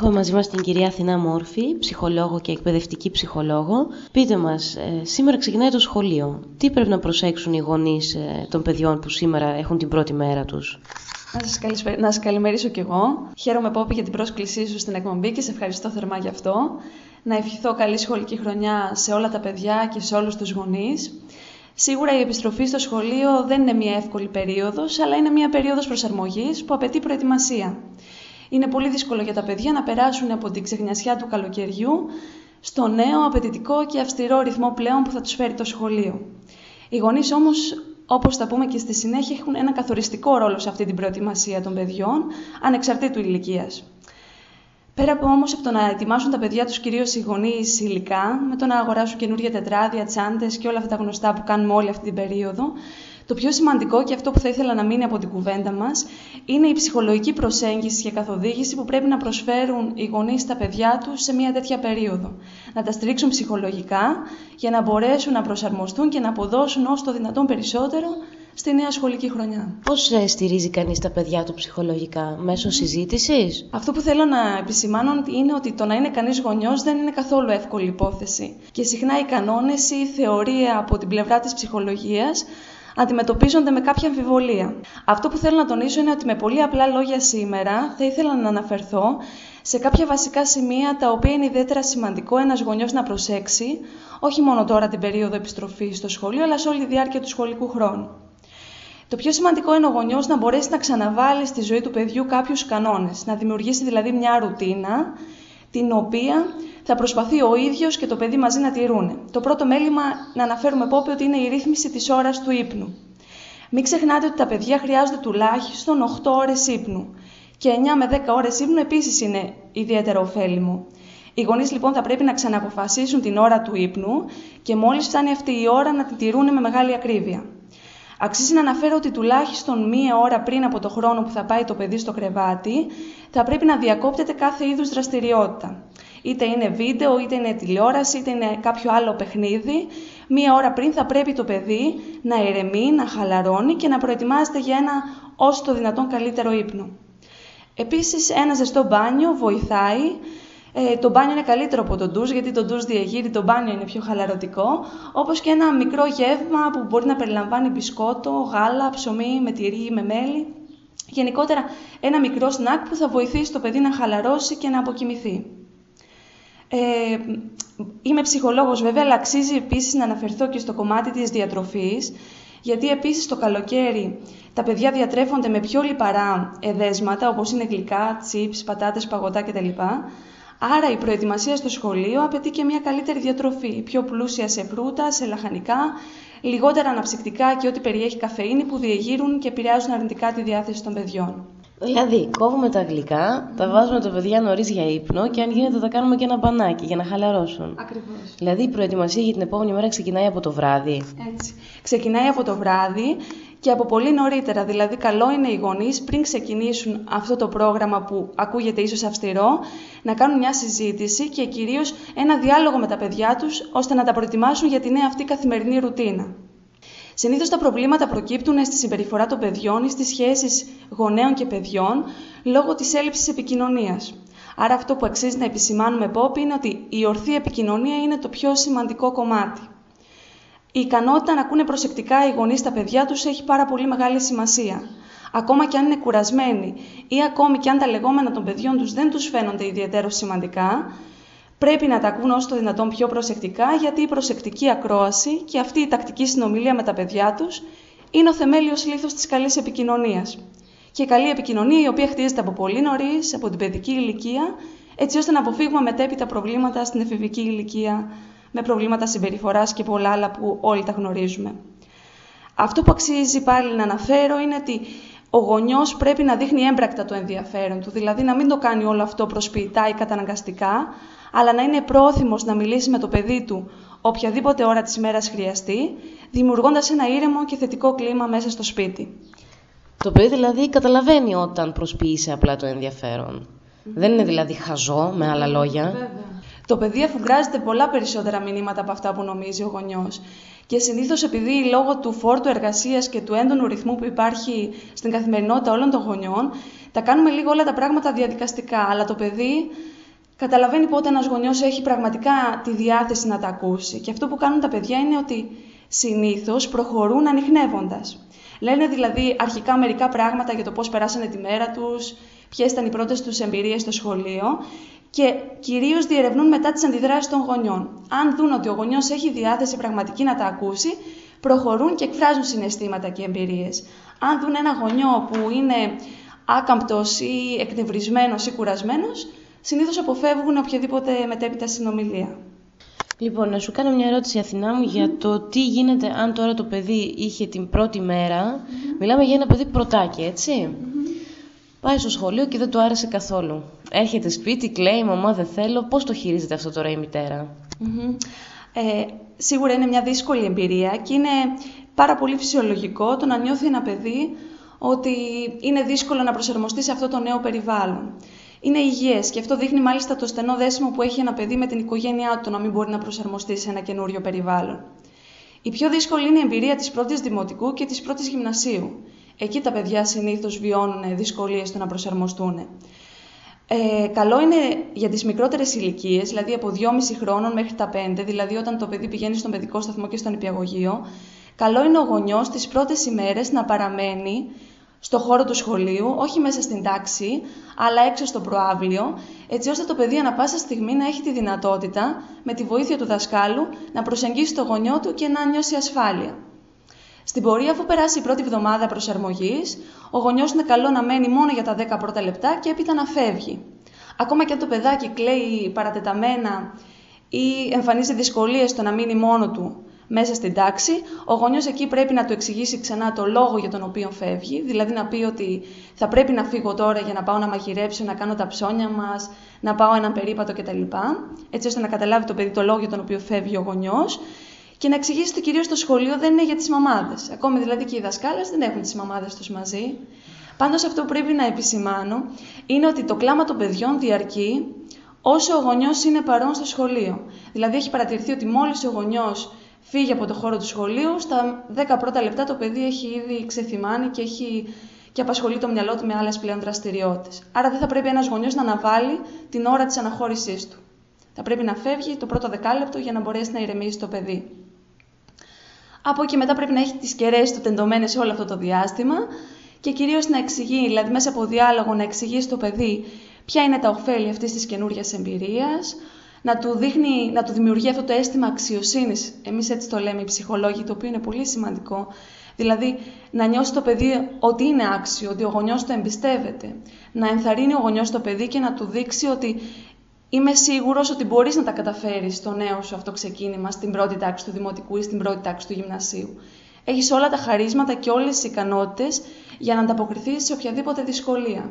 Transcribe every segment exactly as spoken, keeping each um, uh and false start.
Έχουμε μαζί μας την κυρία Αθηνά Μόρφη, ψυχολόγο και εκπαιδευτική ψυχολόγο. Πείτε μας, ε, σήμερα ξεκινάει το σχολείο. Τι πρέπει να προσέξουν οι γονείς ε, των παιδιών που σήμερα έχουν την πρώτη μέρα τους? Να σας, καλησπέ... να σας καλημερίσω κι εγώ. Χαίρομαι, Πόπη, για την πρόσκλησή σου στην εκπομπή και σε ευχαριστώ θερμά γι' αυτό. Να ευχηθώ καλή σχολική χρονιά σε όλα τα παιδιά και σε όλους τους γονείς. Σίγουρα η επιστροφή στο σχολείο δεν είναι μια εύκολη περίοδος, αλλά είναι μια περίοδος προσαρμογής που απαιτεί προετοιμασία. Είναι πολύ δύσκολο για τα παιδιά να περάσουν από την ξεχνιασιά του καλοκαιριού στο νέο, απαιτητικό και αυστηρό ρυθμό πλέον που θα τους φέρει το σχολείο. Οι γονείς όμως, όπως θα πούμε και στη συνέχεια, έχουν ένα καθοριστικό ρόλο σε αυτή την προετοιμασία των παιδιών, ανεξαρτήτου ηλικίας. Πέρα από όμως από το να ετοιμάσουν τα παιδιά τους κυρίως οι γονείς υλικά, με το να αγοράσουν καινούργια τετράδια, τσάντες και όλα αυτά τα γνωστά που κάνουμε όλη αυτή την περίοδο, το πιο σημαντικό και αυτό που θα ήθελα να μείνει από την κουβέντα μας είναι η ψυχολογική προσέγγιση και καθοδήγηση που πρέπει να προσφέρουν οι γονείς στα παιδιά τους σε μια τέτοια περίοδο. Να τα στηρίξουν ψυχολογικά για να μπορέσουν να προσαρμοστούν και να αποδώσουν όσο το δυνατόν περισσότερο στη νέα σχολική χρονιά. Πώς στηρίζει κανείς τα παιδιά του ψυχολογικά, μέσω mm. συζήτησης? Αυτό που θέλω να επισημάνω είναι ότι το να είναι κανείς γονιός δεν είναι καθόλου εύκολη υπόθεση. Και συχνά οι κανόνες ή η θεωρία από την πλευρά της ψυχολογίας αντιμετωπίζονται με κάποια αμφιβολία. Αυτό που θέλω να τονίσω είναι ότι με πολύ απλά λόγια σήμερα θα ήθελα να αναφερθώ σε κάποια βασικά σημεία τα οποία είναι ιδιαίτερα σημαντικό ένας γονιός να προσέξει, όχι μόνο τώρα την περίοδο επιστροφής στο σχολείο, αλλά σε όλη τη διάρκεια του σχολικού χρόνου. Το πιο σημαντικό είναι ο γονιός να μπορέσει να ξαναβάλει στη ζωή του παιδιού κάποιους κανόνες, να δημιουργήσει δηλαδή μια ρουτίνα, την οποία θα προσπαθεί ο ίδιος και το παιδί μαζί να τηρούν. Το πρώτο μέλημα, να αναφέρουμε, Πόπη, ότι είναι η ρύθμιση της ώρας του ύπνου. Μην ξεχνάτε ότι τα παιδιά χρειάζονται τουλάχιστον οκτώ ώρες ύπνου. Και εννιά με δέκα ώρες ύπνου επίσης είναι ιδιαίτερα ωφέλιμο. Οι γονείς λοιπόν θα πρέπει να ξαναποφασίσουν την ώρα του ύπνου και μόλις φτάνει αυτή η ώρα να την τηρούν με μεγάλη ακρίβεια. Αξίζει να αναφέρω ότι τουλάχιστον μία ώρα πριν από το χρόνο που θα πάει το παιδί στο κρεβάτι, θα πρέπει να διακόπτεται κάθε είδους δραστηριότητα. Είτε είναι βίντεο, είτε είναι τηλεόραση, είτε είναι κάποιο άλλο παιχνίδι. Μία ώρα πριν θα πρέπει το παιδί να ηρεμεί, να χαλαρώνει και να προετοιμάζεται για ένα όσο το δυνατόν καλύτερο ύπνο. Επίσης, ένα ζεστό μπάνιο βοηθάει. Ε, το μπάνιο είναι καλύτερο από το ντουζ, γιατί το ντουζ διεγείρει, το μπάνιο είναι πιο χαλαρωτικό, όπως και ένα μικρό γεύμα που μπορεί να περιλαμβάνει μπισκότο, γάλα, ψωμί με τυρί ή με μέλι. Γενικότερα ένα μικρό σνακ που θα βοηθήσει το παιδί να χαλαρώσει και να αποκοιμηθεί. Ε, είμαι ψυχολόγος βέβαια, αλλά αξίζει επίσης να αναφερθώ και στο κομμάτι της διατροφής, γιατί επίσης το καλοκαίρι τα παιδιά διατρέφονται με πιο λιπαρά εδέσματα, όπως είναι γλυκά, τσίπς, πατάτες, παγωτά κτλ. Άρα η προετοιμασία στο σχολείο απαιτεί και μια καλύτερη διατροφή, πιο πλούσια σε φρούτα, σε λαχανικά, λιγότερα αναψυκτικά και ό,τι περιέχει καφεΐνη που διεγείρουν και επηρεάζουν αρνητικά τη διάθεση των παιδιών. Δηλαδή, κόβουμε τα γλυκά, τα βάζουμε τα παιδιά νωρίς για ύπνο και αν γίνεται τα κάνουμε και ένα μπανάκι για να χαλαρώσουν. Ακριβώς. Δηλαδή, η προετοιμασία για την επόμενη μέρα ξεκινάει από το βράδυ. Έτσι. Ξεκινάει από το βράδυ και από πολύ νωρίτερα. Δηλαδή, καλό είναι οι γονείς πριν ξεκινήσουν αυτό το πρόγραμμα που ακούγεται ίσως αυστηρό, να κάνουν μια συζήτηση και κυρίως ένα διάλογο με τα παιδιά τους, ώστε να τα προετοιμάσουν για τη νέα αυτή καθημερινή ρουτίνα. Συνήθως τα προβλήματα προκύπτουν στη συμπεριφορά των παιδιών ή στις σχέσεις γονέων και παιδιών λόγω της έλλειψης επικοινωνίας. Άρα αυτό που αξίζει να επισημάνουμε, Πόπη, είναι ότι η ορθή επικοινωνία είναι το πιο σημαντικό κομμάτι. Η ικανότητα να ακούνε προσεκτικά οι γονείς τα παιδιά τους έχει πάρα πολύ μεγάλη σημασία. Ακόμα και αν είναι κουρασμένοι ή ακόμη και αν τα λεγόμενα των παιδιών τους δεν τους φαίνονται ιδιαιτέρως σημαντικά, πρέπει να τα ακούν όσο το δυνατόν πιο προσεκτικά, γιατί η προσεκτική ακρόαση και αυτή η τακτική συνομιλία με τα παιδιά τους είναι ο θεμέλιος λίθος της καλής επικοινωνίας. Και η καλή επικοινωνία, η οποία χτίζεται από πολύ νωρίς, από την παιδική ηλικία, έτσι ώστε να αποφύγουμε μετέπειτα προβλήματα στην εφηβική ηλικία, με προβλήματα συμπεριφοράς και πολλά άλλα που όλοι τα γνωρίζουμε. Αυτό που αξίζει πάλι να αναφέρω είναι ότι ο γονιός πρέπει να δείχνει έμπρακτα το ενδιαφέρον του, δηλαδή να μην το κάνει όλο αυτό προσποιητά ή καταναγκαστικά, αλλά να είναι πρόθυμος να μιλήσει με το παιδί του οποιαδήποτε ώρα της ημέρας χρειαστεί, δημιουργώντας ένα ήρεμο και θετικό κλίμα μέσα στο σπίτι. Το παιδί δηλαδή καταλαβαίνει όταν προσποιείσαι απλά το ενδιαφέρον. Mm-hmm. Δεν είναι δηλαδή χαζό, με άλλα λόγια. Βέβαια. Το παιδί αφουγκράζεται πολλά περισσότερα μηνύματα από αυτά που νομίζει ο γονιός. Και συνήθως επειδή λόγω του φόρτου εργασίας και του έντονου ρυθμού που υπάρχει στην καθημερινότητα όλων των γονιών, τα κάνουμε λίγο όλα τα πράγματα διαδικαστικά. Αλλά το παιδί καταλαβαίνει πότε ένας γονιός έχει πραγματικά τη διάθεση να τα ακούσει. Και αυτό που κάνουν τα παιδιά είναι ότι συνήθως προχωρούν ανιχνεύοντας. Λένε δηλαδή αρχικά μερικά πράγματα για το πώς περάσανε τη μέρα τους, ποιες ήταν οι πρώτες τους εμπειρίες στο σχολείο και κυρίως διερευνούν μετά τις αντιδράσεις των γονιών. Αν δουν ότι ο γονιός έχει διάθεση πραγματική να τα ακούσει, προχωρούν και εκφράζουν συναισθήματα και εμπειρίες. Αν δουν ένα γονιό που είναι άκαμπτος ή εκνευρισμένος ή κουρασμένος, συνήθως αποφεύγουν οποιαδήποτε μετέπειτα συνομιλία. Λοιπόν, να σου κάνω μια ερώτηση, Αθηνά μου, mm-hmm. για το τι γίνεται αν τώρα το παιδί είχε την πρώτη μέρα. Mm-hmm. Μιλάμε για ένα παιδί πρωτάκι, έτσι. Mm-hmm. Πάει στο σχολείο και δεν του άρεσε καθόλου. Έρχεται σπίτι, κλαίει, μαμά δεν θέλω. Πώς το χειρίζεται αυτό τώρα η μητέρα? Mm-hmm. Ε, σίγουρα είναι μια δύσκολη εμπειρία και είναι πάρα πολύ φυσιολογικό το να νιώθει ένα παιδί ότι είναι δύσκολο να προσαρμοστεί σε αυτό το νέο περιβάλλον. Είναι υγιές και αυτό δείχνει μάλιστα το στενό δέσιμο που έχει ένα παιδί με την οικογένειά του, να μην μπορεί να προσαρμοστεί σε ένα καινούριο περιβάλλον. Η πιο δύσκολη είναι η εμπειρία της πρώτης δημοτικού και της πρώτης γυμνασίου. Εκεί τα παιδιά συνήθως βιώνουν δυσκολίες στο να προσαρμοστούν. Ε, καλό είναι για τις μικρότερες ηλικίες, δηλαδή από δυόμισι χρόνων μέχρι τα πέντε, δηλαδή όταν το παιδί πηγαίνει στον παιδικό σταθμό και στον νηπιαγωγείο, καλό είναι ο γονιός τις πρώτες ημέρες να παραμένει στο χώρο του σχολείου, όχι μέσα στην τάξη, αλλά έξω στο προαύλιο, έτσι ώστε το παιδί ανά πάσα στιγμή να έχει τη δυνατότητα, με τη βοήθεια του δασκάλου, να προσεγγίσει το γονιό του και να νιώσει ασφάλεια. Στην πορεία, αφού περάσει η πρώτη εβδομάδα προσαρμογής, ο γονιός είναι καλό να μένει μόνο για τα δέκα πρώτα λεπτά και έπειτα να φεύγει. Ακόμα και αν το παιδάκι κλαίει παρατεταμένα ή εμφανίζει δυσκολίες στο να μείνει μόνο του μέσα στην τάξη, ο γονιός εκεί πρέπει να του εξηγήσει ξανά το λόγο για τον οποίο φεύγει, δηλαδή να πει ότι θα πρέπει να φύγω τώρα για να πάω να μαγειρέψω, να κάνω τα ψώνια μας, να πάω έναν περίπατο κτλ. Έτσι ώστε να καταλάβει το παιδί το λόγο για τον οποίο φεύγει ο γονιός και να εξηγήσει ότι κυρίως το σχολείο δεν είναι για τις μαμάδες. Ακόμη δηλαδή και οι δασκάλες δεν έχουν τις μαμάδες τους μαζί. Πάντως αυτό που πρέπει να επισημάνω είναι ότι το κλάμα των παιδιών διαρκεί όσο ο γονιός είναι παρόν στο σχολείο. Δηλαδή έχει παρατηρηθεί ότι μόλις ο γονιός φύγει από το χώρο του σχολείου, στα δέκα πρώτα λεπτά το παιδί έχει ήδη ξεθυμάνει και, έχει... και απασχολεί το μυαλό του με άλλες πλέον δραστηριότητες. Άρα δεν θα πρέπει ένας γονιός να αναβάλει την ώρα της αναχώρησής του. Θα πρέπει να φεύγει το πρώτο δεκάλεπτο για να μπορέσει να ηρεμήσει το παιδί. Από εκεί μετά πρέπει να έχει τις κεραίες του τεντωμένες όλο αυτό το διάστημα και κυρίως να εξηγεί, δηλαδή μέσα από διάλογο να εξηγεί στο παιδί ποια είναι τα ωφέλη αυτής της καινούργιας εμπειρίας, να του, δείχνει, να του δημιουργεί αυτό το αίσθημα αξιοσύνης, εμείς έτσι το λέμε οι ψυχολόγοι, το οποίο είναι πολύ σημαντικό. Δηλαδή να νιώσει το παιδί ότι είναι άξιο, ότι ο γονιός το εμπιστεύεται. Να ενθαρρύνει ο γονιός το παιδί και να του δείξει ότι είμαι σίγουρος ότι μπορείς να τα καταφέρεις στο νέο σου αυτό ξεκίνημα, στην πρώτη τάξη του δημοτικού ή στην πρώτη τάξη του γυμνασίου. Έχεις όλα τα χαρίσματα και όλες τις ικανότητες για να ανταποκριθείς σε οποιαδήποτε δυσκολία.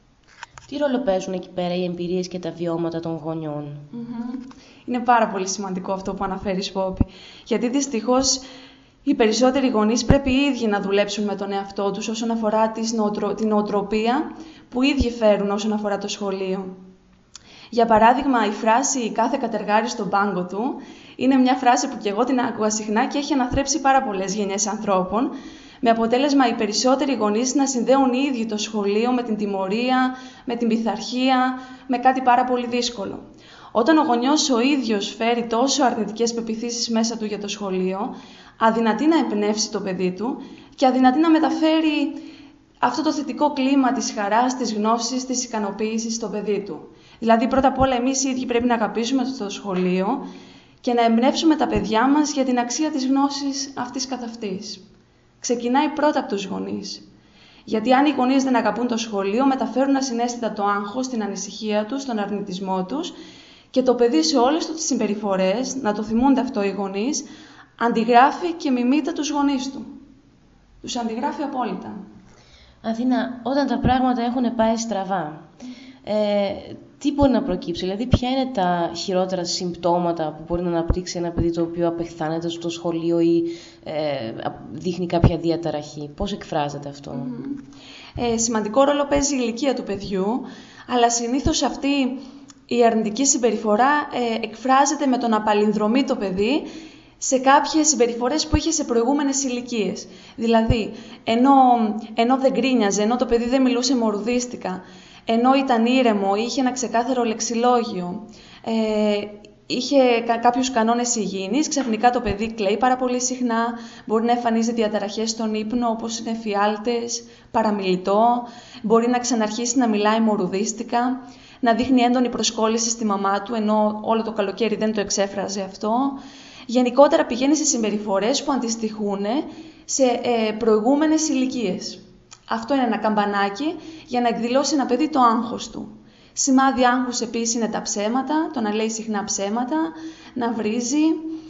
Τι ρόλο παίζουν εκεί πέρα οι εμπειρίες και τα βιώματα των γονιών? Mm-hmm. Είναι πάρα πολύ σημαντικό αυτό που αναφέρεις, Πόπη. Γιατί δυστυχώς οι περισσότεροι γονείς πρέπει οι ίδιοι να δουλέψουν με τον εαυτό τους όσον αφορά την νοοτροπία που οι ίδιοι φέρουν όσον αφορά το σχολείο. Για παράδειγμα, η φράση «κάθε κατεργάρι στον πάγκο του» είναι μια φράση που και εγώ την άκουγα συχνά και έχει αναθρέψει πάρα πολλές γενιές ανθρώπων, με αποτέλεσμα οι περισσότεροι γονείς να συνδέουν οι ίδιοι το σχολείο με την τιμωρία, με την πειθαρχία, με κάτι πάρα πολύ δύσκολο. Όταν ο γονιός ο ίδιος φέρει τόσο αρνητικές πεποιθήσεις μέσα του για το σχολείο, αδυνατεί να εμπνεύσει το παιδί του και αδυνατεί να μεταφέρει αυτό το θετικό κλίμα της χαράς, της γνώσης, της ικανοποίησης στο παιδί του. Δηλαδή, πρώτα απ' όλα, εμείς οι ίδιοι πρέπει να αγαπήσουμε το σχολείο και να εμπνεύσουμε τα παιδιά μας για την αξία της γνώσης αυτής καθ' αυτής. Ξεκινάει πρώτα από τους γονείς. Γιατί αν οι γονείς δεν αγαπούν το σχολείο, μεταφέρουν ασυναίσθητα το άγχος, την ανησυχία τους, τον αρνητισμό τους και το παιδί σε όλες του τις συμπεριφορές, να το θυμούνται αυτό οι γονείς, αντιγράφει και μιμείται τους γονείς του. Τους αντιγράφει απόλυτα. Αθήνα, όταν τα πράγματα έχουν πάει στραβά, ε, τι μπορεί να προκύψει, δηλαδή ποια είναι τα χειρότερα συμπτώματα που μπορεί να αναπτύξει ένα παιδί το οποίο απεχθάνεται στο σχολείο ή ε, δείχνει κάποια διαταραχή, πώς εκφράζεται αυτό? Mm-hmm. Ε, σημαντικό ρόλο παίζει η ηλικία του παιδιού, αλλά συνήθως αυτή η αρνητική συμπεριφορά ε, εκφράζεται με το να παλινδρομεί το παιδί σε κάποιες συμπεριφορές που είχε σε προηγούμενες ηλικίες. Δηλαδή, ενώ, ενώ δεν γκρίνιαζε, ενώ το παιδί δεν μιλούσε μορουδίστικα, ενώ ήταν ήρεμο, είχε ένα ξεκάθαρο λεξιλόγιο, ε, είχε κάποιους κανόνες υγιεινής, ξαφνικά το παιδί κλαίει πάρα πολύ συχνά, μπορεί να εμφανίζει διαταραχές στον ύπνο όπως είναι εφιάλτες, παραμιλητό, μπορεί να ξαναρχίσει να μιλάει μορουδίστικα, να δείχνει έντονη προσκόλληση στη μαμά του, ενώ όλο το καλοκαίρι δεν το εξέφραζε αυτό. Γενικότερα πηγαίνει σε συμπεριφορές που αντιστοιχούν σε ε, προηγούμενες ηλικίες. Αυτό είναι ένα καμπανάκι για να εκδηλώσει ένα παιδί το άγχος του. Σημάδι άγχους επίσης είναι τα ψέματα, το να λέει συχνά ψέματα, να βρίζει,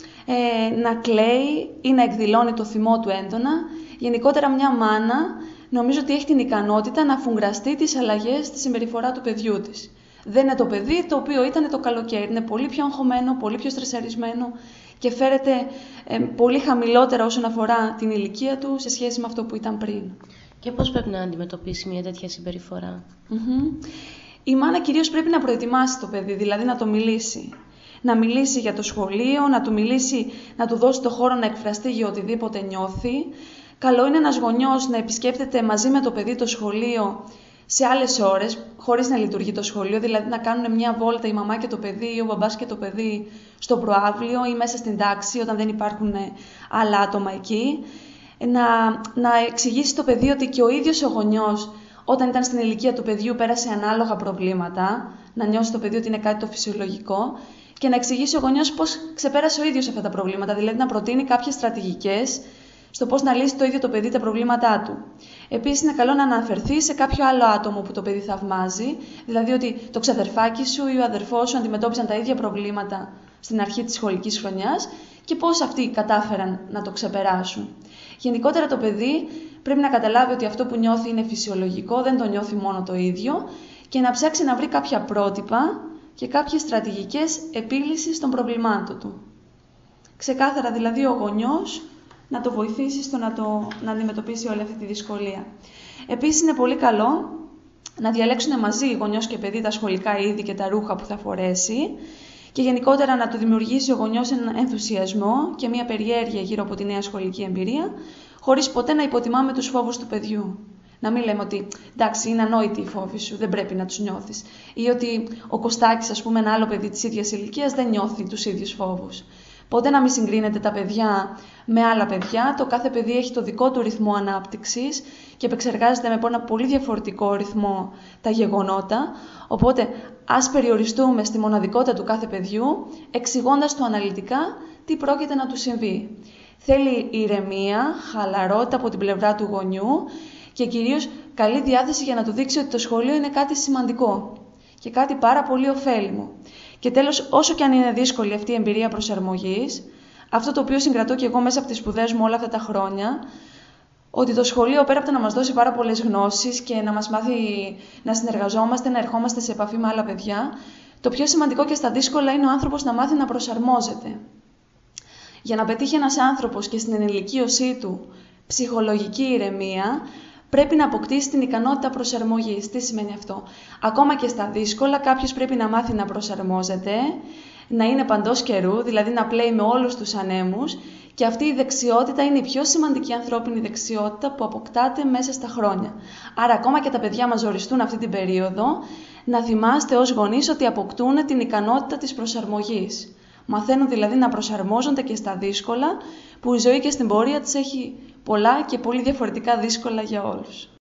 ε, να κλαίει ή να εκδηλώνει το θυμό του έντονα. Γενικότερα μια μάνα νομίζω ότι έχει την ικανότητα να αφουγκραστεί τις αλλαγές στη συμπεριφορά του παιδιού της. Δεν είναι το παιδί το οποίο ήταν το καλοκαίρι, είναι πολύ πιο αγχωμένο, πολύ πιο στρεσαρισμένο και φέρεται ε, πολύ χαμηλότερα όσον αφορά την ηλικία του σε σχέση με αυτό που ήταν πριν. Και πώς πρέπει να αντιμετωπίσει μια τέτοια συμπεριφορά? Mm-hmm. Η μάνα κυρίως πρέπει να προετοιμάσει το παιδί, δηλαδή να το μιλήσει. Να μιλήσει για το σχολείο, να του μιλήσει, να του δώσει το χώρο να εκφραστεί για οτιδήποτε νιώθει. Καλό είναι ένας γονιός να επισκέπτεται μαζί με το παιδί το σχολείο σε άλλες ώρες, χωρίς να λειτουργεί το σχολείο, δηλαδή να κάνουν μια βόλτα η μαμά και το παιδί ή ο μπαμπάς και το παιδί στο προαύλιο ή μέσα στην τάξη όταν δεν υπάρχουν άλλα άτομα εκεί. Να, να εξηγήσει το παιδί ότι και ο ίδιος ο γονιός όταν ήταν στην ηλικία του παιδιού πέρασε ανάλογα προβλήματα, να νιώσει το παιδί ότι είναι κάτι το φυσιολογικό και να εξηγήσει ο γονιός πώς ξεπέρασε ο ίδιος αυτά τα προβλήματα, δηλαδή να προτείνει κάποιες στρατηγικές στο πώς να λύσει το ίδιο το παιδί τα προβλήματά του. Επίσης, είναι καλό να αναφερθεί σε κάποιο άλλο άτομο που το παιδί θαυμάζει, δηλαδή ότι το ξαδερφάκι σου ή ο αδερφός σου αντιμετώπιζαν τα ίδια προβλήματα στην αρχή της σχολικής χρονιάς και πώς αυτοί κατάφεραν να το ξεπεράσουν. Γενικότερα το παιδί πρέπει να καταλάβει ότι αυτό που νιώθει είναι φυσιολογικό, δεν το νιώθει μόνο το ίδιο και να ψάξει να βρει κάποια πρότυπα και κάποιες στρατηγικές επίλυσης των προβλημάτων του. Ξεκάθαρα δηλαδή ο γονιός να το βοηθήσει στο να, το, να αντιμετωπίσει όλη αυτή τη δυσκολία. Επίσης είναι πολύ καλό να διαλέξουν μαζί γονιός και παιδί τα σχολικά είδη και τα ρούχα που θα φορέσει και γενικότερα να του δημιουργήσει ο γονιός έναν ενθουσιασμό και μια περιέργεια γύρω από τη νέα σχολική εμπειρία, χωρίς ποτέ να υποτιμάμε τους φόβους του παιδιού. Να μην λέμε ότι εντάξει, είναι ανόητοι οι φόβοι σου, δεν πρέπει να τους νιώθεις. Ή ότι ο Κωστάκης, ας πούμε, ένα άλλο παιδί της ίδιας ηλικίας, δεν νιώθει τους ίδιους φόβους. Ποτέ να μην συγκρίνετε τα παιδιά με άλλα παιδιά. Το κάθε παιδί έχει το δικό του ρυθμό ανάπτυξης και επεξεργάζεται με ένα πολύ διαφορετικό ρυθμό τα γεγονότα. Οπότε, ας περιοριστούμε στη μοναδικότητα του κάθε παιδιού, εξηγώντας του αναλυτικά τι πρόκειται να του συμβεί. Θέλει ηρεμία, χαλαρότητα από την πλευρά του γονιού και κυρίως καλή διάθεση για να του δείξει ότι το σχολείο είναι κάτι σημαντικό και κάτι πάρα πολύ ωφέλιμο. Και τέλος, όσο και αν είναι δύσκολη αυτή η εμπειρία προσαρμογής, αυτό το οποίο συγκρατώ και εγώ μέσα από τις σπουδές μου όλα αυτά τα χρόνια, ότι το σχολείο πέρα από το να μας δώσει πάρα πολλές γνώσεις και να μας μάθει να συνεργαζόμαστε, να ερχόμαστε σε επαφή με άλλα παιδιά, το πιο σημαντικό και στα δύσκολα είναι ο άνθρωπος να μάθει να προσαρμόζεται. Για να πετύχει ένας άνθρωπος και στην ενηλικίωσή του ψυχολογική ηρεμία, πρέπει να αποκτήσει την ικανότητα προσαρμογής. Τι σημαίνει αυτό? Ακόμα και στα δύσκολα, κάποιος πρέπει να μάθει να προσαρμόζεται, να είναι παντός καιρού, δηλαδή να πλέει με όλους τους ανέμους, και αυτή η δεξιότητα είναι η πιο σημαντική ανθρώπινη δεξιότητα που αποκτάται μέσα στα χρόνια. Άρα, ακόμα και τα παιδιά μας ζοριστούν αυτή την περίοδο, να θυμάστε ως γονείς ότι αποκτούν την ικανότητα της προσαρμογής. Μαθαίνουν δηλαδή να προσαρμόζονται και στα δύσκολα, που η ζωή και στην πορεία της έχει πολλά και πολύ διαφορετικά δύσκολα για όλους.